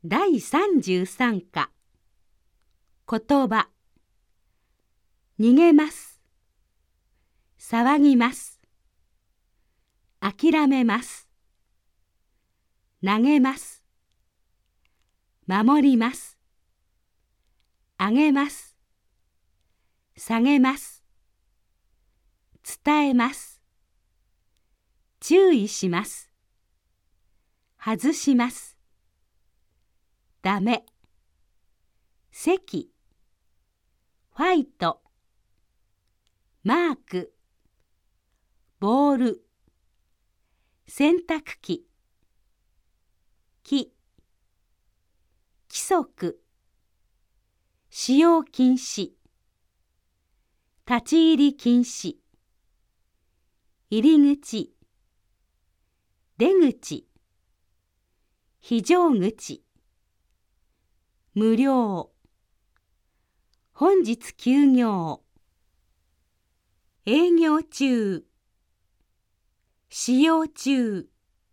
第33課言葉逃げます、騒ぎます、諦めます、投げます、守ります、あげます、下げます、伝えます、注意します、外します、ダメ、席、ファイト、マーク、ボール、洗濯機、木、規則、使用禁止、立ち入り禁止、入り口、出口、非常口、無料、本日休業、営業中、使用中、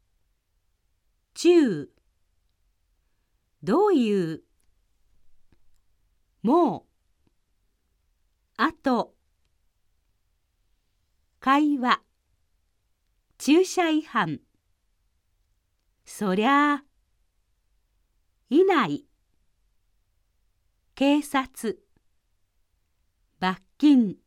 中、どういう、もう、あと、会話、駐車違反、そりゃあ、いない、警察、罰金。